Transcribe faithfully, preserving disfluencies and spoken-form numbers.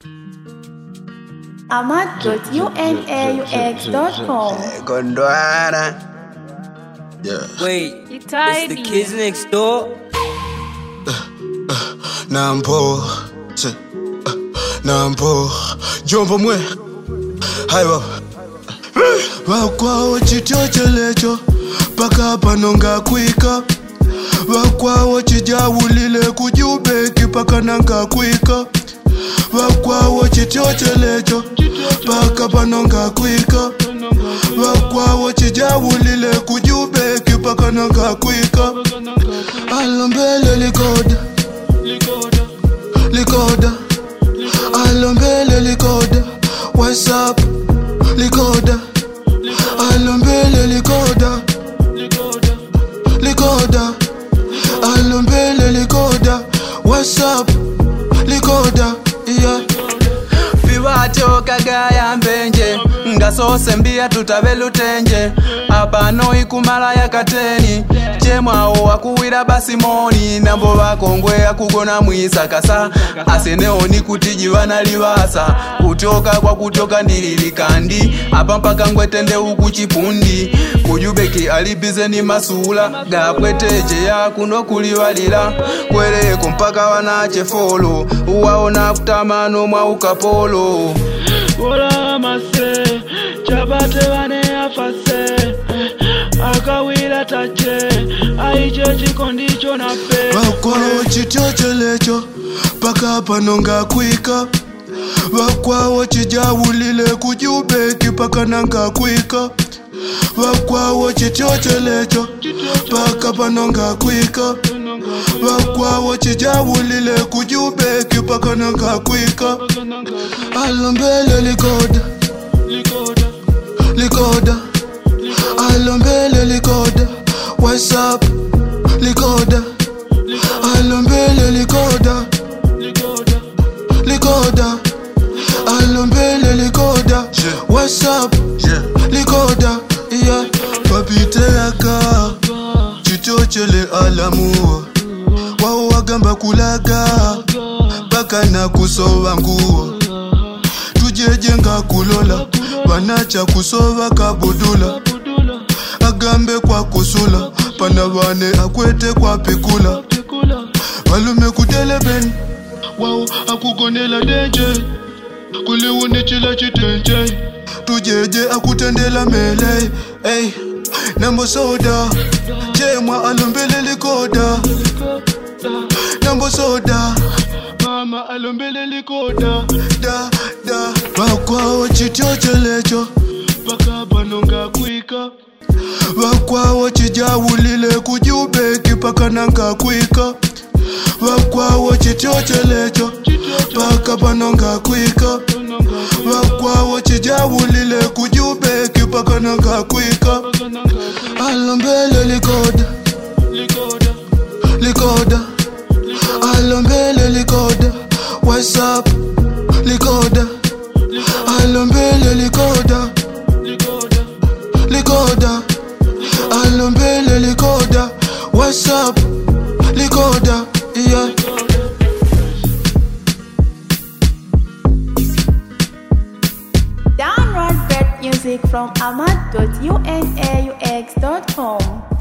ahmad dot unaux dot com. Gondwana. Yeah. Wait, it's the kids next door. Nampo, che, nampo, jombo mwe, hai baba. Wakwa chityochelecho, paka panonga kwika. Wakwa chijawulile kujubeki paka nanga kwika. Wakwa chityochelecho, paka panonga kwika. Wakwa chijawulile kujubeki paka nanga kwika. Alombele likoda, likoda, alombele likoda. What's up, likoda, alombele likoda, likoda, alombele likoda. What's up, likoda, yeah. Viwacho kagaya mbenje, ngasose mbia tutabelu tenje. Apano ikumala ya kateni, chemwa wakuwira basimoni. Nambo wakongwe akugona mwisa kasa, aseneo ni kutiji wanalivasa. Kutoka kwa kutoka ndililikandi, apa mpaka ngwetende ukuchipundi. Kujubeki alibize ni masula, gapweteje ya kuno kuliwalila. Kwereko mpaka wanache folo, uwaona kutamano mwa ukapolo. Ola mase, chabate wane afase. Akawila tache, aiche chikondicho na pe. Wakwa chityochelecho, paka panonga kwika. Wakwa chijawulile kujubeki paka nanga kwika. Wakwa chityochelecho, paka panonga kwika. Wakwa chijawulile kujubeki paka nanga kwika. Alombele likoda, likoda, alombele likoda. What's up, likoda, alombele likoda, likoda, alombele likoda. What's up, likoda, yeah. Papite yaka, chitochele alamuwa. Wao wagamba kulaga, baka na kusowa nguo. Tujejenga kulola, wanacha kusowa kabudula. Agambe kwa kusula, panawane akwete kwa pikula. Walume kudele ben, wao akugonela denje. Kuliwuni chila chitenje, tujeje akutendela mele. Hey, nambo soda, chemwa alombele likoda. Nambo soda, mama alombele likoda. Da, da, wakwa chityochelecho, paka panonga kwika. Wakwa chijawulile kujubeki paka nanga kwika. Wakwa chityochelecho, paka panonga kwika. Wakwa chijawulile kujubeki paka nanga kwika. Alombele likoda, likoda, alombele likoda. What's up, likoda, alombele likoda, likoda, alombele likoda. What's up, likoda, yeah. Download that music from ahmad dot unaux dot com.